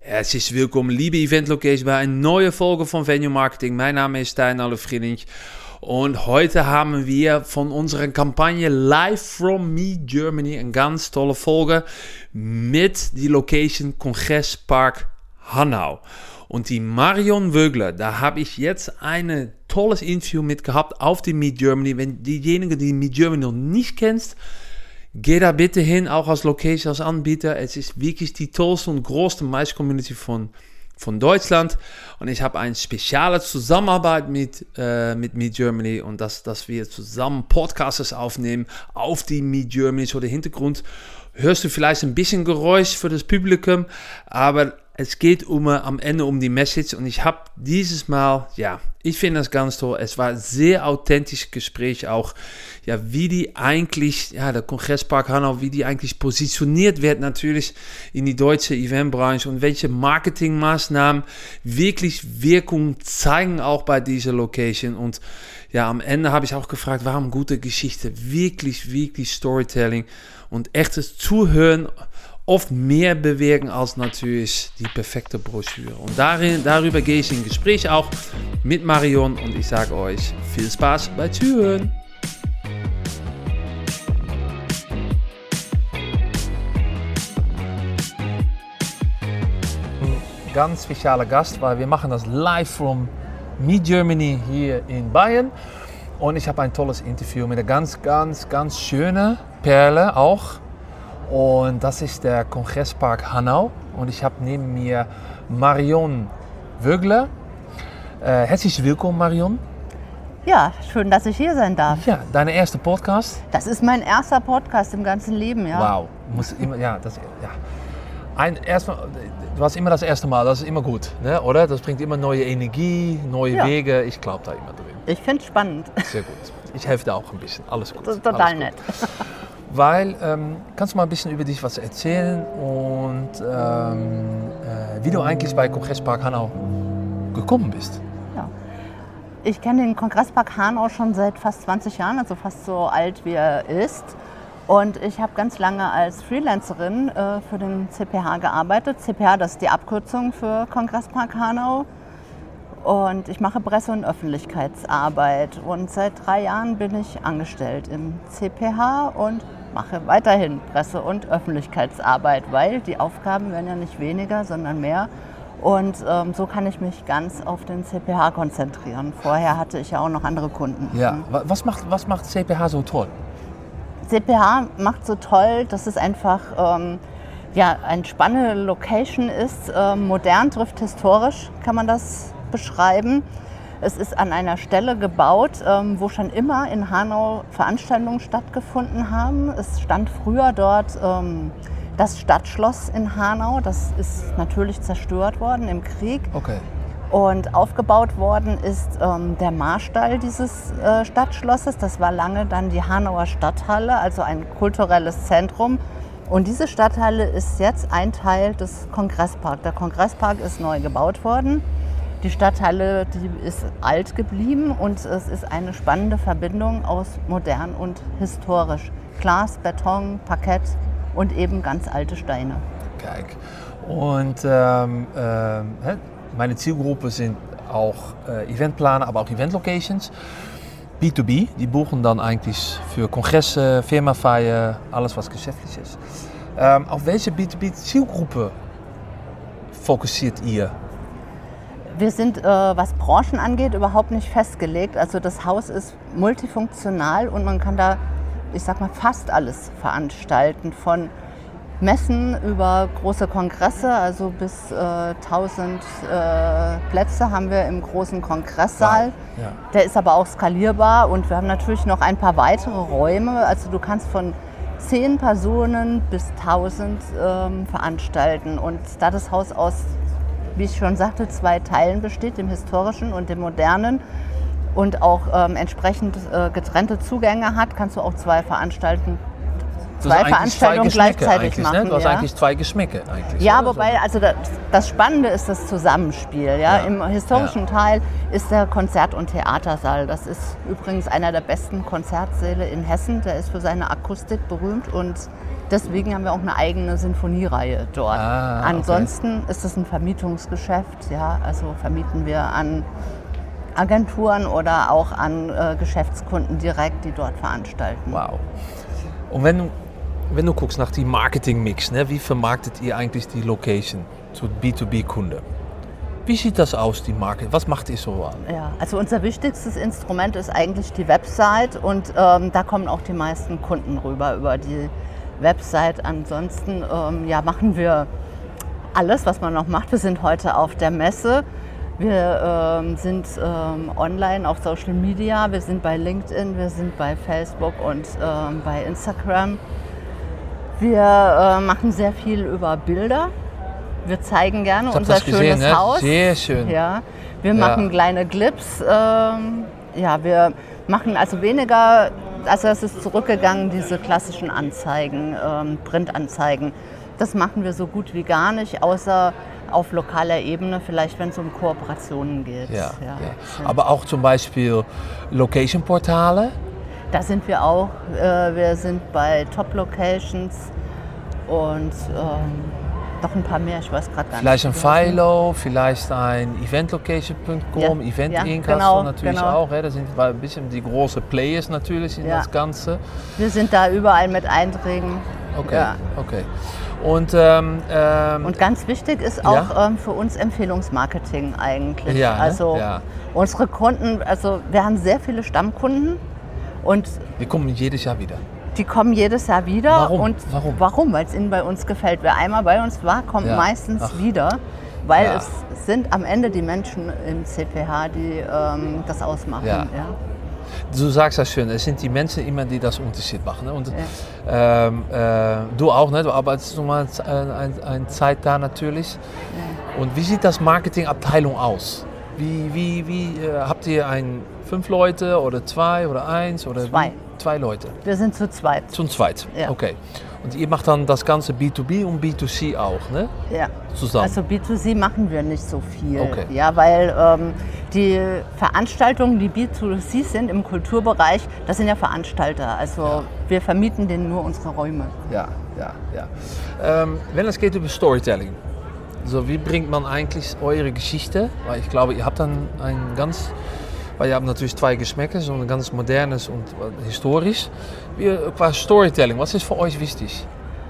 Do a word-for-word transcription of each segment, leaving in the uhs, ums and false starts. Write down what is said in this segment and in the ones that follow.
Herzlich willkommen, liebe Event Location, bei einer neuen Folge von Venue Marketing. Mein Name ist Stijn Alle-Vriendink und heute haben wir von unserer Kampagne Live from Me Germany eine ganz tolle Folge mit die Location Kongresspark Hanau. Und die Marion Wögler, da habe ich jetzt ein tolles Interview mit gehabt auf die Meet Germany. Wenn diejenigen, die Meet Germany noch nicht kennst, geh da bitte hin, auch als Location, als Anbieter. Es ist wirklich die tollste und größte Mais-Community von, von Deutschland. Und ich habe eine spezielle Zusammenarbeit mit, äh, mit Meet Germany und dass, dass wir zusammen Podcasts aufnehmen auf die Meet Germany. So der Hintergrund hörst du vielleicht ein bisschen Geräusch für das Publikum, aber es geht um, am Ende um die Message und ich habe dieses Mal, ja, ich finde das ganz toll. Es war ein sehr authentisches Gespräch auch, ja, wie die eigentlich, ja, der Kongresspark Hanau, wie die eigentlich positioniert wird natürlich in die deutsche Eventbranche und welche Marketingmaßnahmen wirklich Wirkung zeigen auch bei dieser Location. Und ja, am Ende habe ich auch gefragt, warum gute Geschichte, wirklich, wirklich Storytelling und echtes Zuhören oft mehr bewirken als natürlich die perfekte Broschüre. Und darin, darüber gehe ich in Gespräch auch mit Marion und ich sage euch viel Spaß bei Zuhören. Ganz spezieller Gast, weil wir machen das live from Meet Germany hier in Bayern. Und ich habe ein tolles Interview mit einer ganz, ganz, ganz schönen Perle auch. Und das ist der Kongresspark Hanau. Und ich habe neben mir Marion Wögler. Äh, herzlich willkommen, Marion. Ja, schön, dass ich hier sein darf. Ja, dein erster Podcast? Das ist mein erster Podcast im ganzen Leben, ja. Wow, muss immer, ja, das, ja. Ein, erstmal, du hast immer das erste Mal, das ist immer gut, ne? Oder? Das bringt immer neue Energie, neue ja. Wege. Ich glaube da immer drin. Ich finde es spannend. Sehr gut. Ich helfe dir auch ein bisschen. Alles gut. Total Alles nett. Gut. Weil, ähm, kannst du mal ein bisschen über dich was erzählen und ähm, äh, wie du eigentlich bei Kongresspark Hanau gekommen bist? Ja. Ich kenne den Kongresspark Hanau schon seit fast zwanzig Jahren, also fast so alt wie er ist. Und ich habe ganz lange als Freelancerin äh, für den C P H gearbeitet. C P H, das ist die Abkürzung für Kongresspark Hanau. Und ich mache Presse- und Öffentlichkeitsarbeit. Und seit drei Jahren bin ich angestellt im C P H und mache weiterhin Presse- und Öffentlichkeitsarbeit, weil die Aufgaben werden ja nicht weniger, sondern mehr. Und ähm, so kann ich mich ganz auf den C P H konzentrieren. Vorher hatte ich ja auch noch andere Kunden. Ja, was macht, was macht C P H so toll? C P H macht so toll, dass es einfach ähm, ja, eine spannende Location ist. Ähm, modern trifft historisch, kann man das beschreiben. Es ist an einer Stelle gebaut, ähm, wo schon immer in Hanau Veranstaltungen stattgefunden haben. Es stand früher dort ähm, das Stadtschloss in Hanau. Das ist natürlich zerstört worden im Krieg. Okay. Und aufgebaut worden ist ähm, der Marstall dieses äh, Stadtschlosses. Das war lange dann die Hanauer Stadthalle, also ein kulturelles Zentrum. Und diese Stadthalle ist jetzt ein Teil des Kongressparks. Der Kongresspark ist neu gebaut worden. Die Stadthalle, die ist alt geblieben und es ist eine spannende Verbindung aus modern und historisch. Glas, Beton, Parkett und eben ganz alte Steine. Kijk. Und ähm, äh, meine Zielgruppe sind auch äh, Eventplaner, aber auch Eventlocations. B zwei B, die buchen dann eigentlich für Kongresse, Firmenfeier, alles was geschäftlich ist. Ähm, auf welche B zwei B Zielgruppe fokussiert ihr? Wir sind, äh, was Branchen angeht, überhaupt nicht festgelegt. Also das Haus ist multifunktional und man kann da, ich sag mal, fast alles veranstalten. Von Messen über große Kongresse, also bis äh, tausend äh, Plätze haben wir im großen Kongresssaal. Wow. Ja. Der ist aber auch skalierbar und wir haben natürlich noch ein paar weitere Räume. Also du kannst von zehn Personen bis tausend ähm, veranstalten. Und da das Haus aus, wie ich schon sagte, zwei Teilen besteht, dem historischen und dem modernen, und auch ähm, entsprechend äh, getrennte Zugänge hat, kannst du auch zwei Veranstalten, zwei Veranstaltungen gleichzeitig machen. Ne? Du hast ja. eigentlich zwei Geschmäcke. Eigentlich, ja, oder? wobei, also das, das Spannende ist das Zusammenspiel. Ja? Ja. Im historischen ja. Teil ist der Konzert- und Theatersaal. Das ist übrigens einer der besten Konzertsäle in Hessen. Der ist für seine Akustik berühmt und deswegen haben wir auch eine eigene Sinfoniereihe dort. Ah, okay. Ansonsten ist es ein Vermietungsgeschäft. Ja? Also vermieten wir an Agenturen oder auch an äh, Geschäftskunden direkt, die dort veranstalten. Wow. Und wenn du, wenn du guckst nach die Marketingmix, ne, wie vermarktet ihr eigentlich die Location zu B zwei B-Kunden? Wie sieht das aus, die Marke? Was macht ihr so an? Ja, also unser wichtigstes Instrument ist eigentlich die Website und ähm, da kommen auch die meisten Kunden rüber über die Website. Ansonsten ähm, ja, machen wir alles, was man noch macht. Wir sind heute auf der Messe. Wir ähm, sind ähm, online auf Social Media, wir sind bei LinkedIn, wir sind bei Facebook und ähm, bei Instagram. Wir äh, machen sehr viel über Bilder. Wir zeigen gerne ich unser das schönes gesehen, ne? Haus. Sehr schön. Ja, wir Ja. machen kleine Clips. Ähm, ja, wir machen also weniger, also es ist zurückgegangen, diese klassischen Anzeigen, ähm, Printanzeigen. Das machen wir so gut wie gar nicht, außer auf lokaler Ebene, vielleicht wenn es um Kooperationen geht. Ja, Ja, ja. Aber auch zum Beispiel Location-Portale? Da sind wir auch. Äh, wir sind bei Top Locations und ähm, noch ein paar mehr, ich weiß gerade gar Vielleicht ein nicht. Philo, vielleicht ein eventlocation punkt com, Ja, Event ja, Inc. genau, hast du natürlich genau. auch. Hè? Das sind ein bisschen die großen Players natürlich in Ja. das Ganze. Wir sind da überall mit Einträgen. Okay, Ja. okay. Und, ähm, ähm, Und ganz wichtig ist auch Ja? ähm, für uns Empfehlungsmarketing eigentlich. Ja, ne? Also Ja. unsere Kunden, also wir haben sehr viele Stammkunden und die kommen jedes Jahr wieder. die kommen jedes Jahr wieder. Warum? Und Warum? Warum? Weil es ihnen bei uns gefällt. Wer einmal bei uns war, kommt Ja. meistens Ach. wieder, weil Ja. es sind am Ende die Menschen im C P H, die ähm, das ausmachen. Ja. Ja. Du sagst das schön, es sind die Menschen immer, die das Unterschied machen. Ne? Und Ja. ähm, äh, du auch, ne? Du arbeitest schon mal eine ein, ein Zeit da natürlich. Ja. Und wie sieht das Marketingabteilung aus? Wie, wie, wie äh, habt ihr ein, fünf Leute oder zwei oder eins? Oder Zwei. Wie? Zwei Leute. Wir sind zu zweit. Zum zweit. Ja. Okay. Und ihr macht dann das ganze B zwei B und B zwei C auch, ne? Ja. Zusammen. Also B zwei C machen wir nicht so viel, Okay. ja, weil ähm, die Veranstaltungen, die B zwei C sind im Kulturbereich, das sind ja Veranstalter. Also Ja. wir vermieten denen nur unsere Räume. Ja, ja, ja. Ähm, wenn es geht über Storytelling, so wie bringt man eigentlich eure Geschichte? Weil ich glaube, ihr habt dann ein ganz, weil ihr habt natürlich zwei Geschmäcker, so ein ganz modernes und äh, historisch. Wie, qua Storytelling, was ist für euch wichtig?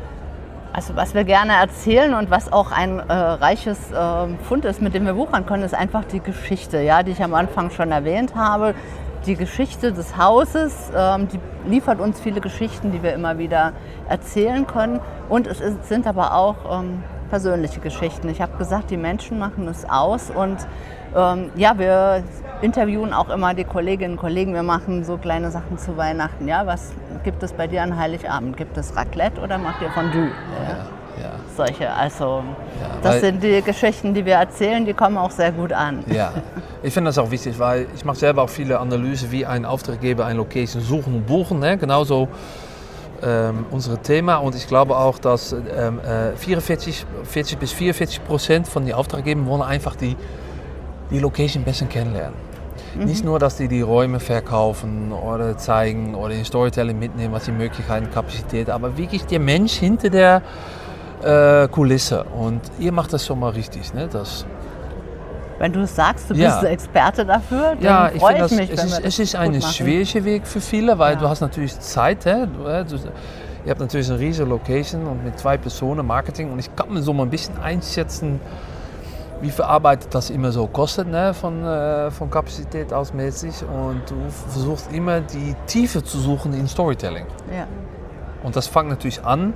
Also was wir gerne erzählen und was auch ein äh, reiches äh, Fund ist, mit dem wir wuchern können, ist einfach die Geschichte, ja, die ich am Anfang schon erwähnt habe. Die Geschichte des Hauses, ähm, die liefert uns viele Geschichten, die wir immer wieder erzählen können. Und es ist, sind aber auch ähm, persönliche Geschichten. Ich habe gesagt, die Menschen machen es aus. Und ähm, ja, wir interviewen auch immer die Kolleginnen und Kollegen. Wir machen so kleine Sachen zu Weihnachten. Ja, was gibt es bei dir an Heiligabend? Gibt es Raclette oder macht ihr Fondue? Ja. Ja, Solche, also Ja, das weil- sind die Geschichten, die wir erzählen, die kommen auch sehr gut an. ja. Ich finde das auch wichtig, weil ich mache selber auch viele Analysen, wie ein Auftraggeber eine Location suchen und buchen. Ne? Genauso ähm, unser Thema. Und ich glaube auch, dass ähm, äh, vierundvierzig, vierzig bis vierundvierzig Prozent von den Auftraggebern wollen einfach die, die Location besser kennenlernen. Mhm. Nicht nur, dass die die Räume verkaufen oder zeigen oder in Storytelling mitnehmen, was die Möglichkeiten, Kapazität, aber wirklich der Mensch hinter der äh, Kulisse. Und ihr macht das schon mal richtig, ne? Das, Wenn du es sagst, du Ja. bist der Experte dafür, dann ja, ich freue finde, ich das, mich, es wenn ist, wir das es ist gut ein machen. schwieriger Weg für viele, weil Ja. du hast natürlich Zeit. Hè? Du, hè? Du, ihr habt natürlich eine riesige Location und mit zwei Personen Marketing und ich kann mir so mal ein bisschen einschätzen, wie viel Arbeit das immer so kostet, ne? von, äh, von Kapazität aus mäßig. Und du versuchst immer die Tiefe zu suchen in Storytelling. Ja. Und das fängt natürlich an,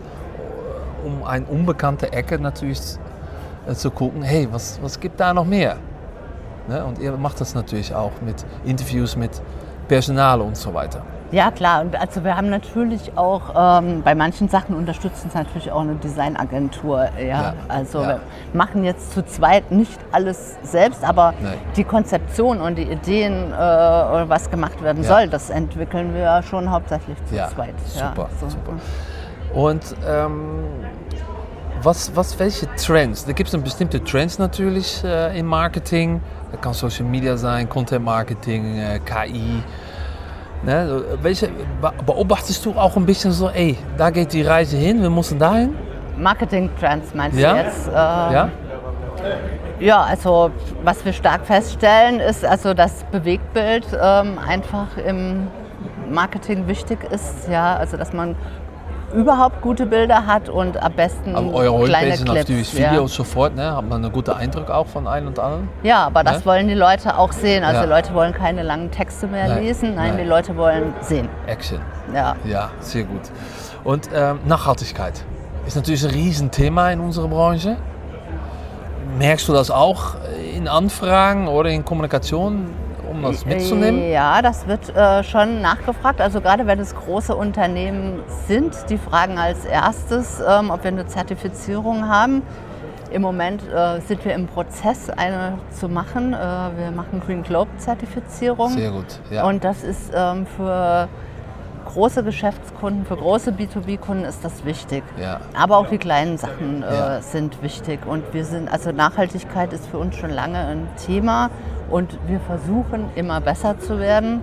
um eine unbekannte Ecke natürlich äh, zu gucken, hey, was, was gibt da noch mehr? Ne? Und ihr macht das natürlich auch mit Interviews mit Personal und so weiter. Ja, klar. Und also wir haben natürlich auch, ähm, bei manchen Sachen unterstützt uns natürlich auch eine Designagentur. Ja? Ja, Also ja. wir machen jetzt zu zweit nicht alles selbst, aber Nein. die Konzeption und die Ideen, äh, oder was gemacht werden Ja. soll, das entwickeln wir schon hauptsächlich zu Ja, zweit. super, so. super. Und ähm, was, was, welche Trends? Da gibt es bestimmte Trends natürlich äh, im Marketing. Das kann Social Media sein, Content Marketing, äh, K I. Ne? Welche, beobachtest du auch ein bisschen so, ey, da geht die Reise hin, wir müssen dahin? Marketing-Trends meinst ja? du jetzt? Äh, ja? Ja, also was wir stark feststellen, ist also das Bewegtbild ähm, einfach im Marketing wichtig ist. Ja, also dass man überhaupt gute Bilder hat und am besten aber eure kleine Homepage Clips. Natürlich ja. Videos sofort, ne? Hat man einen guten Eindruck auch von einem und anderen? Ja, aber das ne? wollen die Leute auch sehen. Also ja. die Leute wollen keine langen Texte mehr Nein. lesen, nein, Nein, die Leute wollen sehen. Action. Ja, ja sehr gut. Und ähm, Nachhaltigkeit ist natürlich ein Riesenthema in unserer Branche. Merkst du das auch in Anfragen oder in Kommunikation, um das mitzunehmen? Ja, das wird äh, schon nachgefragt. Also gerade wenn es große Unternehmen sind, die fragen als erstes, ähm, ob wir eine Zertifizierung haben. Im Moment äh, sind wir im Prozess, eine zu machen. Äh, wir machen Green Globe Zertifizierung. Sehr gut, ja. Und das ist ähm, für große Geschäftskunden, für große B zwei B-Kunden ist das wichtig. Ja. Aber auch die kleinen Sachen äh, ja. sind wichtig. Und wir sind, also Nachhaltigkeit ist für uns schon lange ein Thema und wir versuchen immer besser zu werden.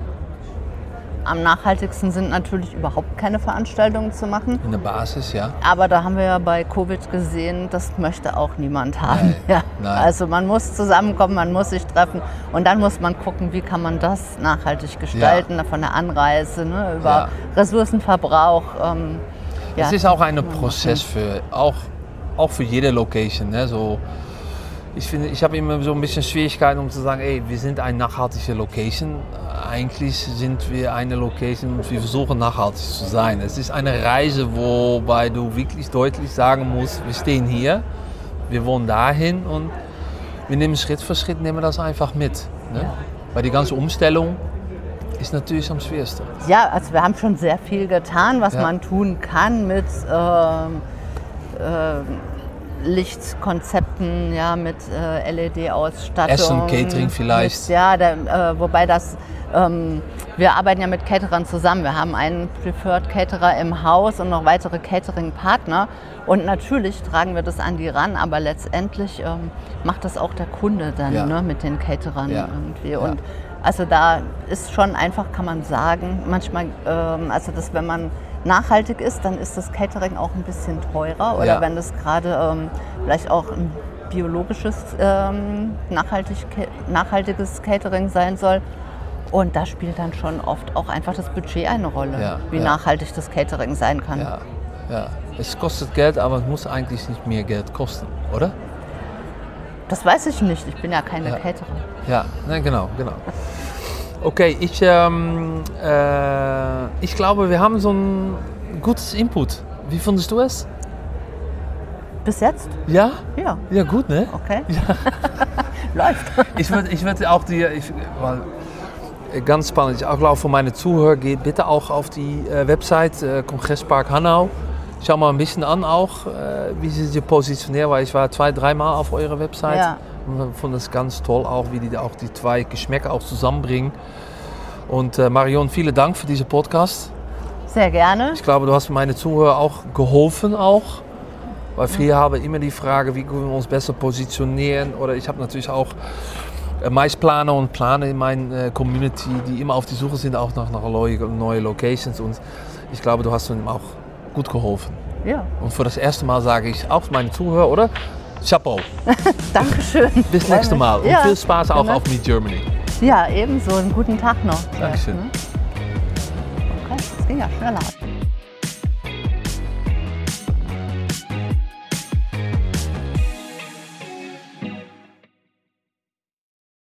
Am nachhaltigsten sind natürlich überhaupt keine Veranstaltungen zu machen. In der Basis, ja. Aber da haben wir ja bei Covid gesehen, das möchte auch niemand haben. Nein, ja. nein. Also man muss zusammenkommen, man muss sich treffen und dann muss man gucken, wie kann man das nachhaltig gestalten, ja. von der Anreise, ne, über ja. Ressourcenverbrauch. Ähm, ja. Es ist auch ein Prozess für, auch, auch für jede Location. Ne? So, ich finde, ich habe immer so ein bisschen Schwierigkeiten, um zu sagen, ey, wir sind eine nachhaltige Location. Eigentlich sind wir eine Location und wir versuchen nachhaltig zu sein. Es ist eine Reise, wobei du wirklich deutlich sagen musst, wir stehen hier, wir wollen dahin und wir nehmen Schritt für Schritt nehmen das einfach mit. Ne? Ja. Weil die ganze Umstellung ist natürlich am schwersten. Ja, also wir haben schon sehr viel getan, was ja. man tun kann mit ähm, äh, Lichtkonzepten, ja, mit äh, L E D-Ausstattung. Essen, Catering vielleicht. Mit, ja, der, äh, wobei das, ähm, wir arbeiten ja mit Caterern zusammen. Wir haben einen Preferred Caterer im Haus und noch weitere Catering-Partner. Und natürlich tragen wir das an die ran, aber letztendlich ähm, macht das auch der Kunde dann ja. ne, mit den Caterern ja. irgendwie. Ja. Und also da ist schon einfach, kann man sagen, manchmal, ähm, also das, wenn man nachhaltig ist, dann ist das Catering auch ein bisschen teurer. Oder ja. wenn das gerade ähm, vielleicht auch ein biologisches, ähm, nachhaltig, nachhaltiges Catering sein soll. Und da spielt dann schon oft auch einfach das Budget eine Rolle, ja. wie ja. nachhaltig das Catering sein kann. Ja. Ja. Es kostet Geld, aber es muss eigentlich nicht mehr Geld kosten, oder? Das weiß ich nicht, ich bin ja keine ja. Caterer. Ja, ne, genau, genau. Okay, ich, ähm, äh, ich glaube, wir haben so ein gutes Input. Wie findest du es? Bis jetzt? Ja? Ja. Ja, gut, ne? Okay. Ja. Läuft. Ich würde ich würd auch die, ich, weil, ganz spannend, ich auch glaube für meine Zuhörer, geht bitte auch auf die äh, Website äh, Kongresspark Hanau. Schau mal ein bisschen an auch, äh, wie sie sich positionieren, weil ich war zwei, dreimal auf eurer Website. Ja. Und fand es ganz toll, auch wie die auch die zwei Geschmäcker auch zusammenbringen. Und äh, Marion, vielen Dank für diesen Podcast. Sehr gerne. Ich glaube, du hast meine Zuhörer auch geholfen auch. Weil viele haben immer die Frage, wie können wir uns besser positionieren. Oder ich habe natürlich auch äh, meist Planer und Planer in meiner äh, Community, die immer auf die Suche sind, auch nach, nach neuen neue Locations. Und ich glaube, du hast ihnen auch gut geholfen. Ja. Und für das erste Mal sage ich auch meine Zuhörer, oder? Chapeau. Dankeschön. Bis nächste Mal und ja, viel Spaß auch genau. auf Meet Germany. Ja, ebenso. Einen guten Tag noch. Dankeschön. Okay, das ging ja schneller.